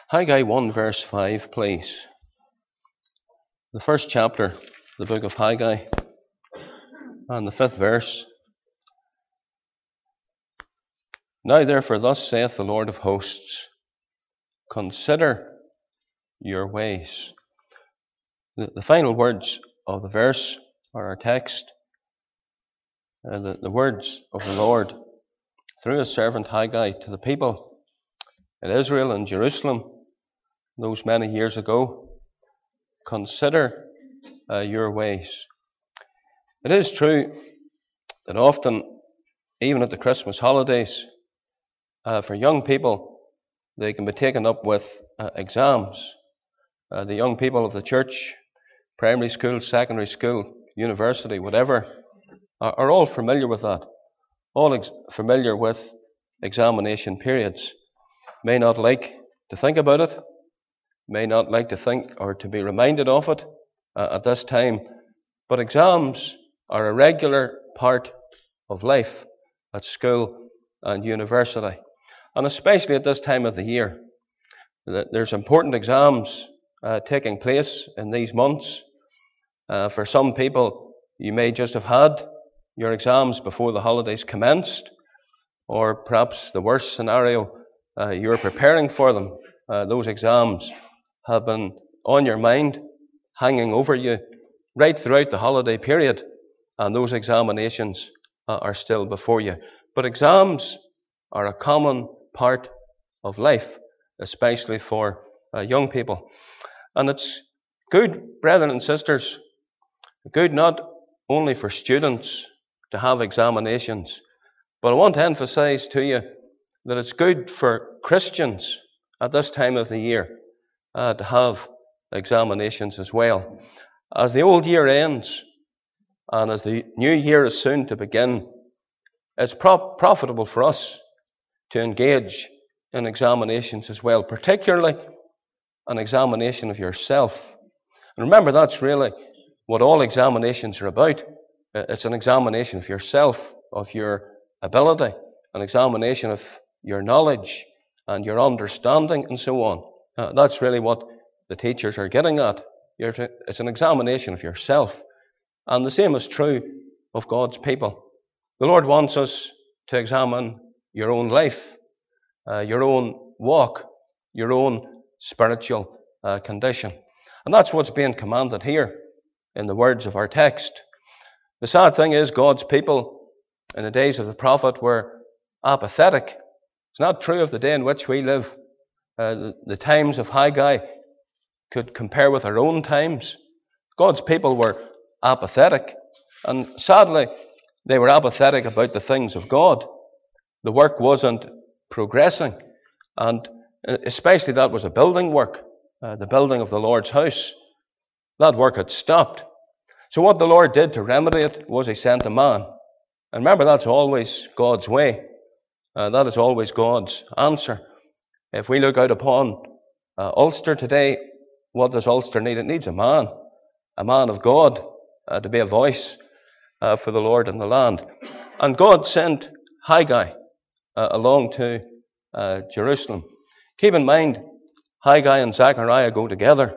Haggai 1 verse 5, please. The first chapter, the book of Haggai, and the 5th verse. Now therefore thus saith the Lord of hosts, consider your ways. The final words of the verse are our text. The words of the Lord through his servant Haggai to the people in Israel and Jerusalem those many years ago. Consider your ways. It is true that often, even at the Christmas holidays, for young people, they can be taken up with exams. The young people of the church, primary school, secondary school, university, whatever, are all familiar with that. All familiar with examination periods. May not like to think about it, may not like to think or to be reminded of it at this time, but exams are a regular part of life at school and university. And especially at this time of the year, there's important exams taking place in these months. For some people, you may just have had your exams before the holidays commenced, or perhaps the worst scenario, you're preparing for them. Those exams have been on your mind, hanging over you right throughout the holiday period, and those examinations are still before you. But exams are a common part of life, especially for young people. And it's good, brethren and sisters, good not only for students to have examinations, but I want to emphasize to you that it's good for Christians at this time of the year to have examinations as well. As the old year ends and as the new year is soon to begin, it's profitable for us to engage in examinations as well, particularly an examination of yourself. And remember, that's really what all examinations are about. It's an examination of yourself, of your ability, an examination of your knowledge and your understanding and so on. That's really what the teachers are getting at. It's an examination of yourself. And the same is true of God's people. The Lord wants us to examine your own life, your own walk, your own spiritual condition. And that's what's being commanded here in the words of our text. The sad thing is, God's people in the days of the prophet were apathetic. It's not true of the day in which we live. The times of Haggai could compare with our own times. God's people were apathetic, and sadly, they were apathetic about the things of God. The work wasn't progressing, and especially that was a building work, the building of the Lord's house. That work had stopped. So what the Lord did to remedy it was he sent a man. And remember, that's always God's way. That is always God's answer. If we look out upon Ulster today, what does Ulster need? It needs a man of God, to be a voice for the Lord in the land. And God sent Haggai along to Jerusalem. Keep in mind, Haggai and Zechariah go together.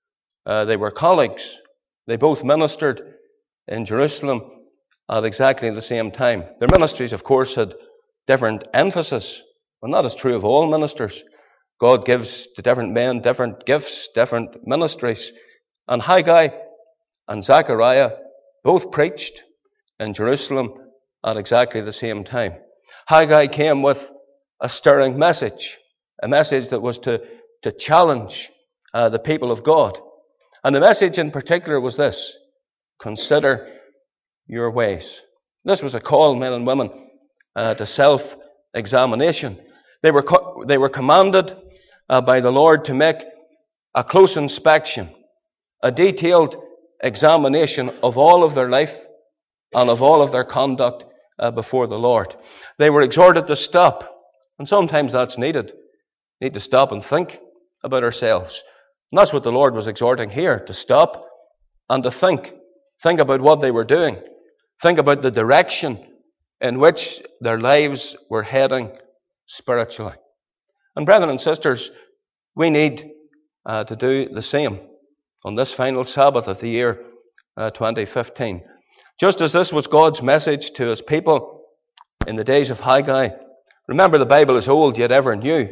They were colleagues. They both ministered in Jerusalem at exactly the same time. Their ministries, of course, had different emphasis, and that is true of all ministers. God gives to different men different gifts, different ministries. And Haggai and Zechariah both preached in Jerusalem at exactly the same time. Haggai came with a stirring message, a message that was to challenge the people of God. And the message in particular was this: consider your ways. This was a call, men and women, to self-examination. They were commanded by the Lord to make a close inspection, a detailed examination of all of their life and of all of their conduct before the Lord. They were exhorted to stop, and sometimes that's needed. We need to stop and think about ourselves. And that's what the Lord was exhorting here, to stop and to think. Think about what they were doing. Think about the direction in which their lives were heading spiritually. And brethren and sisters, We need to do the same on this final Sabbath of the year 2015. Just as this was God's message to his people in the days of Haggai. Remember, the Bible is old yet ever new.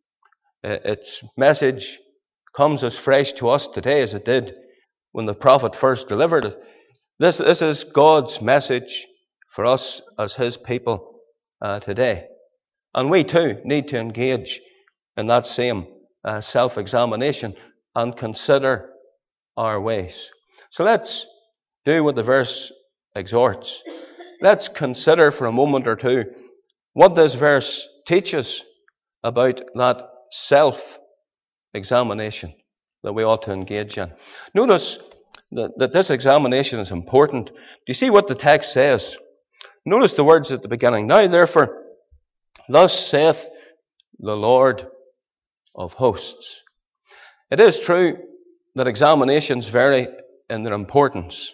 Its message comes as fresh to us today as it did when the prophet first delivered it. This is God's message for us as his people today. And we too need to engage in that same self-examination and consider our ways. So let's do what the verse exhorts. Let's consider for a moment or two what this verse teaches about that self-examination that we ought to engage in. Notice that this examination is important. Do you see what the text says? Notice the words at the beginning. Now therefore, thus saith the Lord of hosts. It is true that examinations vary in their importance.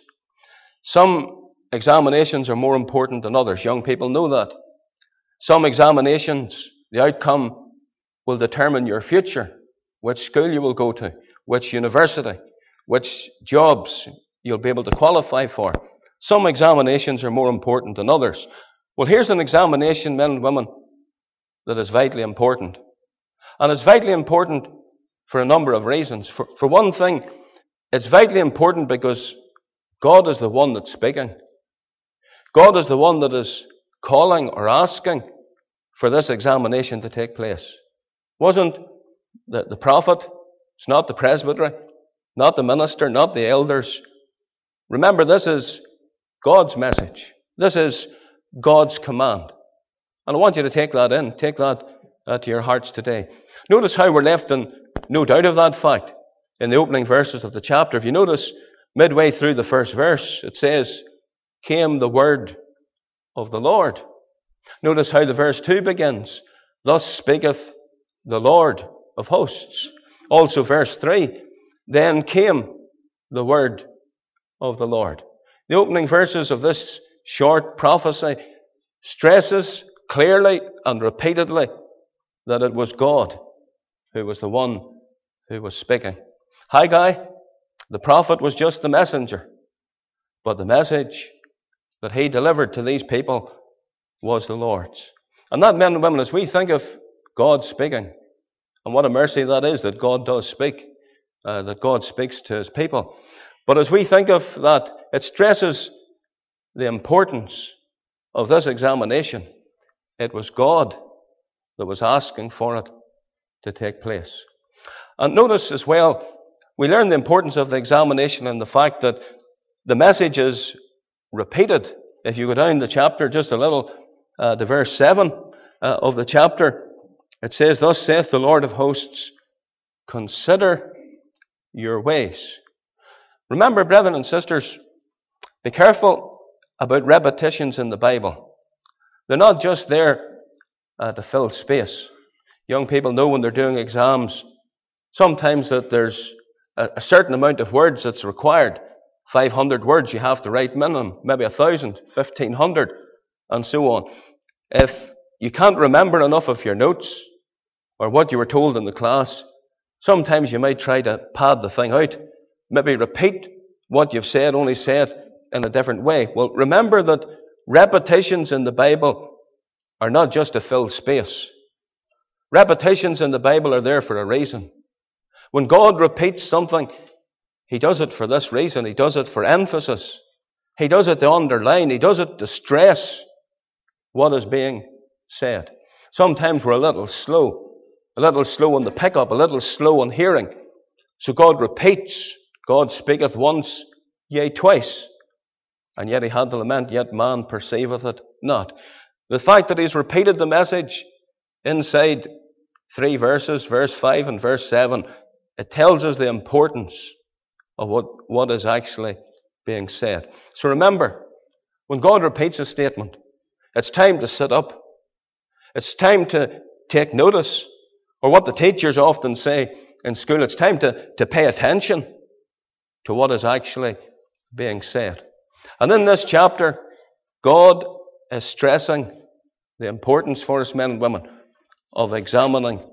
Some examinations are more important than others. Young people know that. Some examinations, the outcome will determine your future, which school you will go to, which university, which jobs you'll be able to qualify for. Some examinations are more important than others. Well, here's an examination, men and women, that is vitally important. And it's vitally important for a number of reasons. For one thing, it's vitally important because God is the one that's speaking. God is the one that is calling or asking for this examination to take place. Wasn't the prophet, it's not the presbytery, not the minister, not the elders. Remember, this is God's message. This is God's command. And I want you to take that in. Take that to your hearts today. Notice how we're left in no doubt of that fact in the opening verses of the chapter. If you notice, midway through the first verse, it says, came the word of the Lord. Notice how the verse 2 begins. Thus speaketh the Lord of hosts. Also verse 3, then came the word of the Lord. The opening verses of this short prophecy stresses clearly and repeatedly that it was God who was the one who was speaking. Haggai, the prophet, was just the messenger, but the message that he delivered to these people was the Lord's. And that, men and women, as we think of God speaking, and what a mercy that is that God does speak, that God speaks to his people. But as we think of that, it stresses the importance of this examination. It was God that was asking for it to take place. And notice as well, we learn the importance of the examination and the fact that the message is repeated. If you go down the chapter just a little, to verse 7 of the chapter, it says, thus saith the Lord of hosts, consider your ways. Remember, brethren and sisters, be careful about repetitions in the Bible. They're not just there to fill space. Young people know when they're doing exams, sometimes that there's a certain amount of words that's required. 500 words you have to write minimum, maybe 1,000, 1,500, and so on. If you can't remember enough of your notes or what you were told in the class, sometimes you might try to pad the thing out. Maybe repeat what you've said, only say it in a different way. Well, remember that repetitions in the Bible are not just to fill space. Repetitions in the Bible are there for a reason. When God repeats something, he does it for this reason. He does it for emphasis. He does it to underline. He does it to stress what is being said. Sometimes we're a little slow on the pickup, a little slow on hearing. So God repeats. God speaketh once, yea, twice. And yet he had to lament, yet man perceiveth it not. The fact that he's repeated the message inside 3 verses, verse 5 and verse 7, it tells us the importance of what is actually being said. So remember, when God repeats a statement, it's time to sit up. It's time to take notice. Or what the teachers often say in school, it's time to pay attention to what is actually being said. And in this chapter, God is stressing the importance for us men and women of examining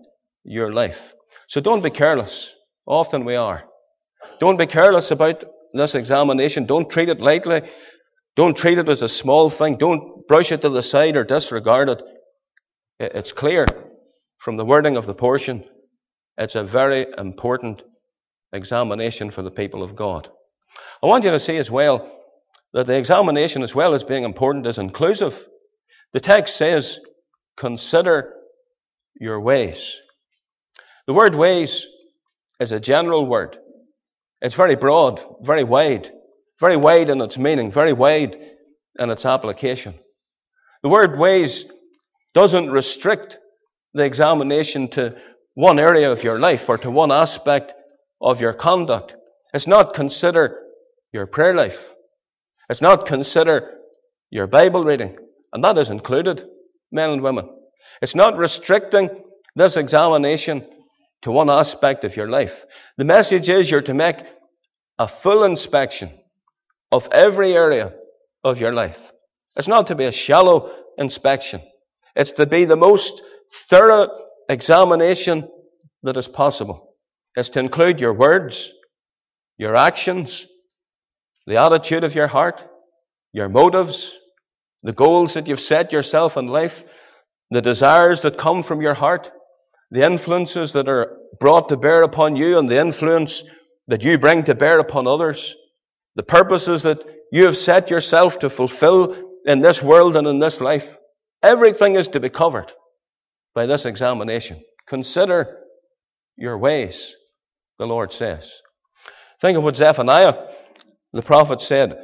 your life. So don't be careless. Often we are. Don't be careless about this examination. Don't treat it lightly. Don't treat it as a small thing. Don't brush it to the side or disregard it. It's clear from the wording of the portion, it's a very important examination for the people of God. I want you to see as well that the examination, as well as being important, is inclusive. The text says, consider your ways. The word ways is a general word. It's very broad, very wide in its meaning, very wide in its application. The word ways doesn't restrict the examination to one area of your life or to one aspect of your conduct. It's not consider your prayer life. It's not consider your Bible reading. And that is included, men and women. It's not restricting this examination to one aspect of your life. The message is you're to make a full inspection of every area of your life. It's not to be a shallow inspection. It's to be the most thorough examination that is possible. It's to include your words, your actions, the attitude of your heart, your motives, the goals that you've set yourself in life, the desires that come from your heart, the influences that are brought to bear upon you and the influence that you bring to bear upon others, the purposes that you have set yourself to fulfill in this world and in this life. Everything is to be covered by this examination. Consider your ways, the Lord says. Think of what Zephaniah, the prophet, said.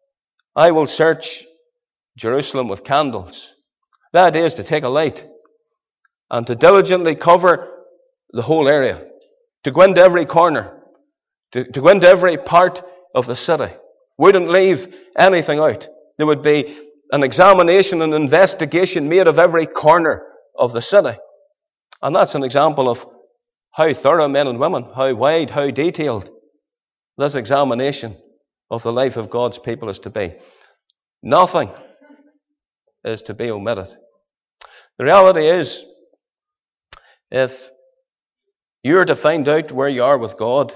I will search Jerusalem with candles. That is to take a light and to diligently cover the whole area, to go into every corner, to go into every part of the city. Wouldn't leave anything out. There would be an examination and investigation made of every corner of the city. And that's an example of how thorough, men and women, how wide, how detailed this examination of the life of God's people is to be. Nothing is to be omitted. The reality is, if you're to find out where you are with God,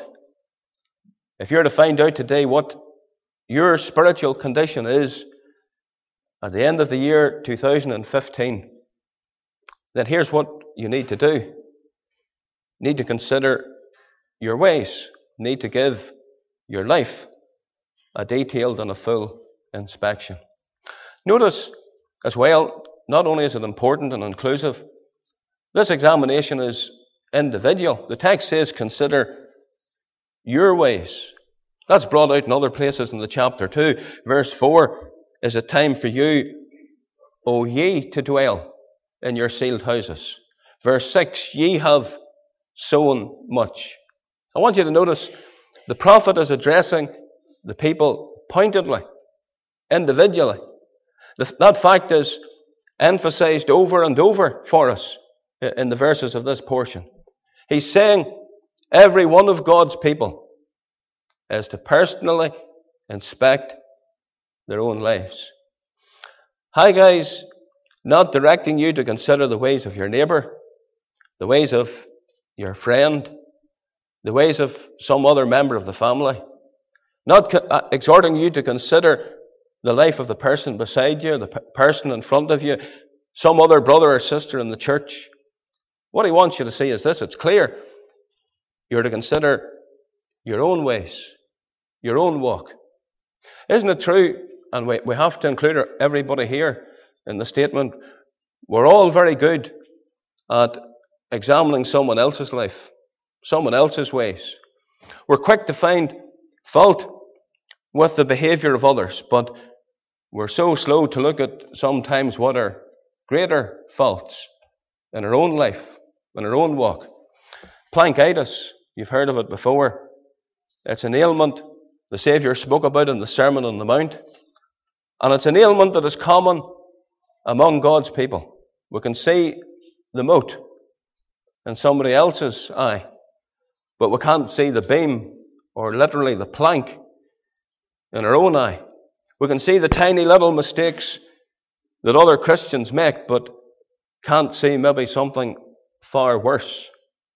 if you're to find out today what your spiritual condition is at the end of the year 2015, then here's what you need to do. You need to consider your ways. You need to give your life a detailed and a full inspection. Notice as well, not only is it important and inclusive, this examination is individual. The text says, consider your ways. That's brought out in other places in the chapter too. Verse 4, is it time for you, O ye, to dwell in your sealed houses? Verse 6, ye have sown much. I want you to notice the prophet is addressing the people pointedly, individually. That fact is emphasized over and over for us in the verses of this portion. He's saying every one of God's people is to personally inspect their own lives. Haggai's not directing you to consider the ways of your neighbor, the ways of your friend, the ways of some other member of the family. Not exhorting you to consider the life of the person beside you, the person in front of you, some other brother or sister in the church. What he wants you to see is this. It's clear. You're to consider your own ways, your own walk. Isn't it true? And we have to include everybody here in the statement. We're all very good at examining someone else's life, someone else's ways. We're quick to find fault with the behavior of others, but we're so slow to look at sometimes what are greater faults in our own life, in our own walk. Plankitis, you've heard of it before. It's an ailment the Saviour spoke about in the Sermon on the Mount. And it's an ailment that is common among God's people. We can see the mote in somebody else's eye, but we can't see the beam, or literally the plank, in our own eye. We can see the tiny little mistakes that other Christians make, but can't see maybe something far worse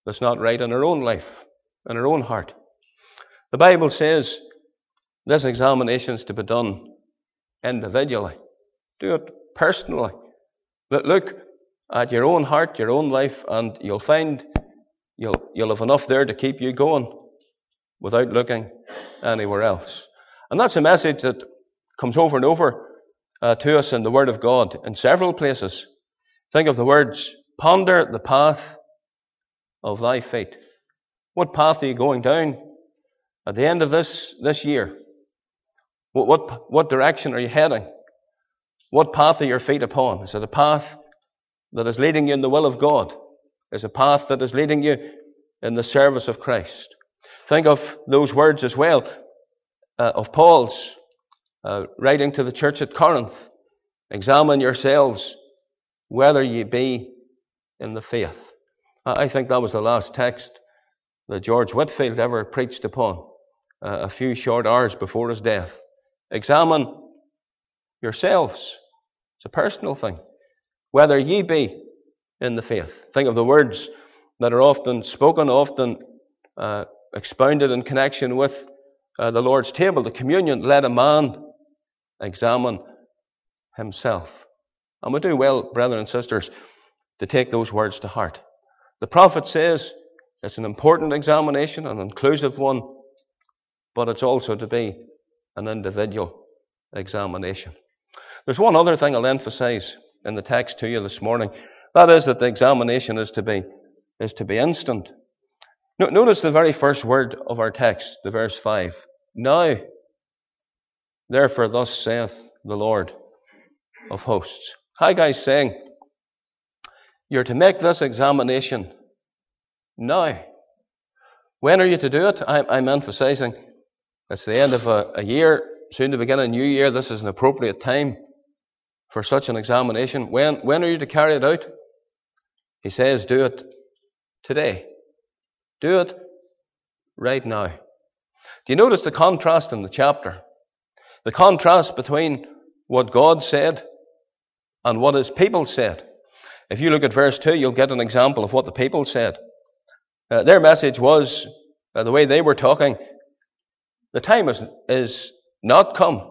that's not right in our own life, in our own heart. The Bible says this examination is to be done individually. Do it personally. Look at your own heart, your own life, and you'll find you'll have enough there to keep you going without looking anywhere else. And that's a message that comes over and over to us in the Word of God in several places. Think of the words, ponder the path of thy feet. What path are you going down at the end of this year? What direction are you heading? What path are your feet upon? Is it a path that is leading you in the will of God? Is it a path that is leading you in the service of Christ? Think of those words as well of Paul's writing to the church at Corinth. Examine yourselves whether ye be in the faith. I think that was the last text that George Whitefield ever preached upon a few short hours before his death. Examine yourselves. It's a personal thing. Whether ye be in the faith. Think of the words that are often spoken, often expounded in connection with the Lord's table, the communion. Let a man examine himself. And we do well, brethren and sisters, to take those words to heart. The prophet says it's an important examination, an inclusive one, but it's also to be an individual examination. There's one other thing I'll emphasize in the text to you this morning. That is that the examination is to be instant. Notice the very first word of our text, the verse 5. Now, therefore, thus saith the Lord of hosts. Haggai's saying, you're to make this examination now. When are you to do it? I'm emphasizing it's the end of a year, soon to begin a new year. This is an appropriate time for such an examination. When are you to carry it out? He says, do it today. Do it right now. Do you notice the contrast in the chapter? The contrast between what God said and what his people said. If you look at verse 2, you'll get an example of what the people said. Their message was, the way they were talking, the time is not come.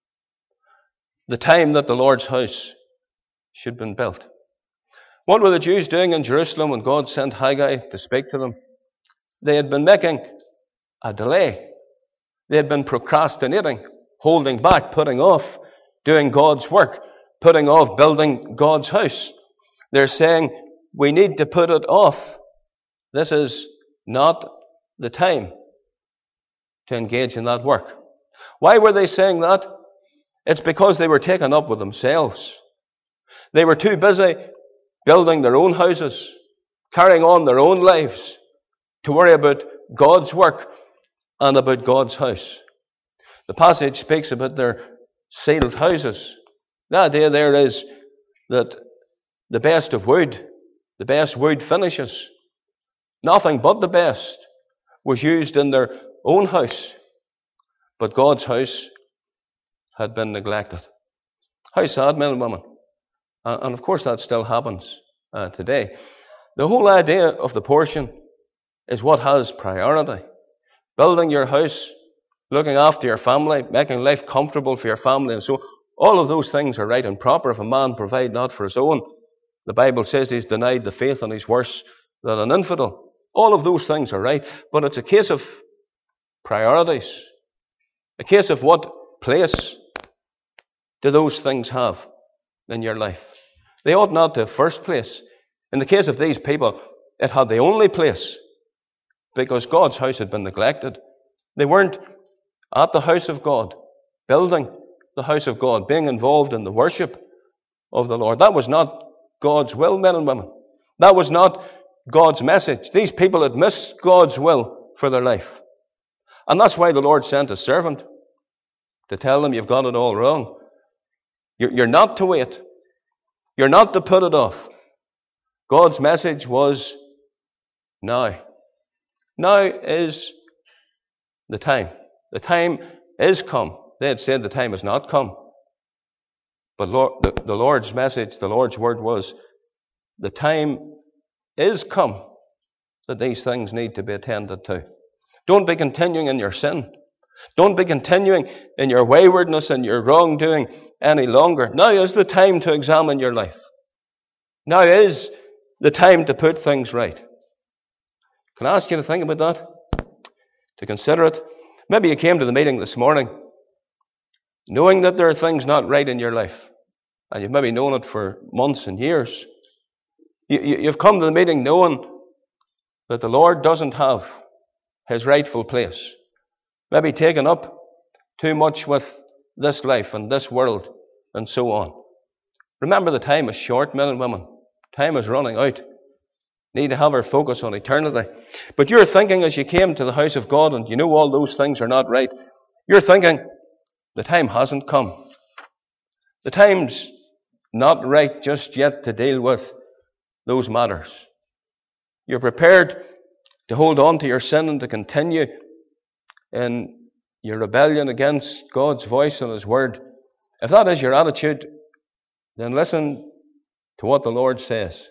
The time that the Lord's house should have been built. What were the Jews doing in Jerusalem when God sent Haggai to speak to them? They had been making a delay. They had been procrastinating, holding back, putting off doing God's work, putting off building God's house. They're saying, we need to put it off. This is not the time to engage in that work. Why were they saying that? It's because they were taken up with themselves. They were too busy building their own houses, carrying on their own lives, to worry about God's work and about God's house. The passage speaks about their sealed houses. The idea there is that the best of wood, the best wood finishes, nothing but the best was used in their own house. But God's house had been neglected. How sad, men and women. And of course that still happens today. The whole idea of the portion is what has priority. Building your house, looking after your family, making life comfortable for your family, and so all of those things are right and proper. If a man provide not for his own, the Bible says he's denied the faith and he's worse than an infidel. All of those things are right, but it's a case of priorities. A case of what place do those things have in your life? They ought not to have first place. In the case of these people, it had the only place because God's house had been neglected. They weren't at the house of God, building the house of God, being involved in the worship of the Lord. That was not God's will, men and women. That was not God's message. These people had missed God's will for their life. And that's why the Lord sent a servant to tell them, you've got it all wrong. You're not to wait. You're not to put it off. God's message was now. Now is the time. The time is come. They had said the time has not come. But the Lord's message, the Lord's word was, the time is come. that these things need to be attended to. Don't be continuing in your sin. Don't be continuing in your waywardness and your wrongdoing any longer. Now is the time to examine your life. Now is the time to put things right. Can I ask you to think about that? To consider it? Maybe you came to the meeting this morning knowing that there are things not right in your life. And you've maybe known it for months and years. You've come to the meeting knowing that the Lord doesn't have his rightful place. Maybe taken up too much with this life and this world and so on. Remember, the time is short, men and women. Time is running out. Need to have our focus on eternity. But you're thinking as you came to the house of God and you know all those things are not right, you're thinking, the time hasn't come. The time's not right just yet to deal with those matters. You're prepared to hold on to your sin and to continue in your rebellion against God's voice and his word. If that is your attitude, then listen to what the Lord says.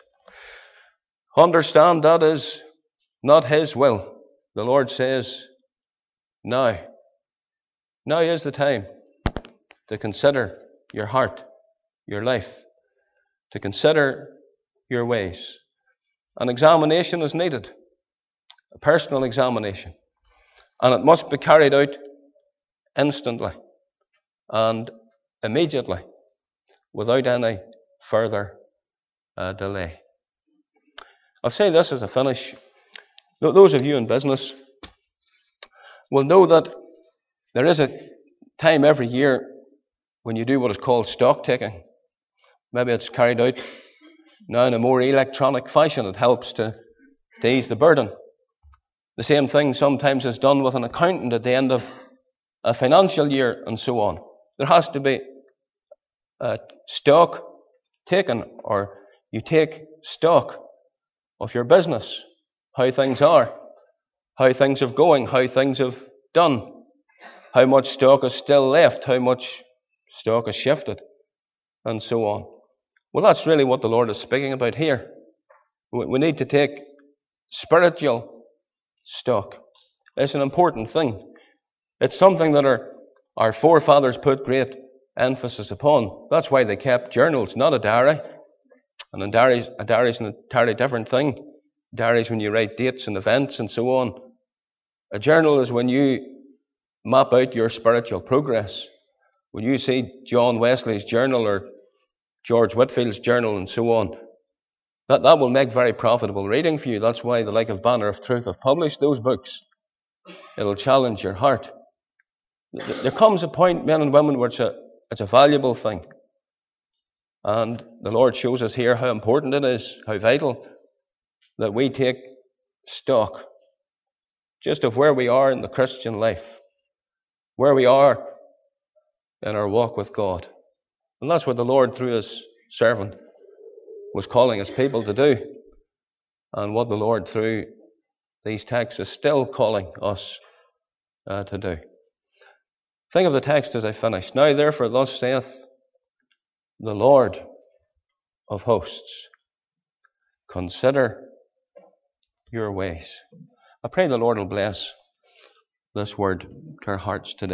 Understand that is not his will. The Lord says, now is the time to consider your heart, your life, to consider your ways. An examination is needed, a personal examination, and it must be carried out instantly and immediately without any further delay. I'll say this as a finish. Those of you in business will know that there is a time every year when you do what is called stock taking. Maybe it's carried out now in a more electronic fashion. It helps to ease the burden. The same thing sometimes is done with an accountant at the end of a financial year and so on. There has to be stock taken, or you take stock of your business, how things are, how things have going, how things have done, how much stock is still left, how much stock is shifted, and so on. Well, that's really what the Lord is speaking about here. We need to take spiritual stock. It's an important thing. It's something that our forefathers put great emphasis upon. That's why they kept journals, not a diary. And a diary's an entirely different thing. Diaries when you write dates and events and so on. A journal is when you map out your spiritual progress. When you see John Wesley's journal or George Whitfield's journal and so on, that will make very profitable reading for you. That's why the like of Banner of Truth have published those books. It'll challenge your heart. There comes a point, men and women, where it's a valuable thing. And the Lord shows us here how important it is, how vital, that we take stock just of where we are in the Christian life, where we are in our walk with God. And that's what the Lord, through his servant, was calling his people to do, and what the Lord, through these texts, is still calling us to do. Think of the text as I finish. Now, therefore, thus saith the Lord of hosts, consider your ways. I pray the Lord will bless this word to our hearts today.